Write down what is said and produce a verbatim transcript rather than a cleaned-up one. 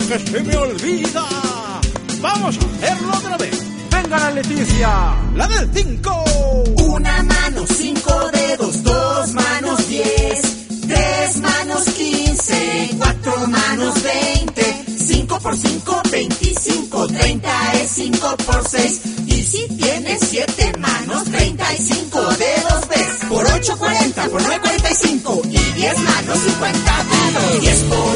que se me olvida. Vamos a hacerlo otra vez. Venga la Leticia. La del cinco. Una mano, cinco dedos, dos manos, diez. Tres manos, quince. Cuatro manos, veinte. Cinco por cinco, veinticinco. Treinta es cinco por seis. Y si tienes siete manos, treinta y cinco dedos ves. Por ocho, cuarenta. Por nueve, cuarenta y cinco. Y diez manos, cincuenta dedos. Diez por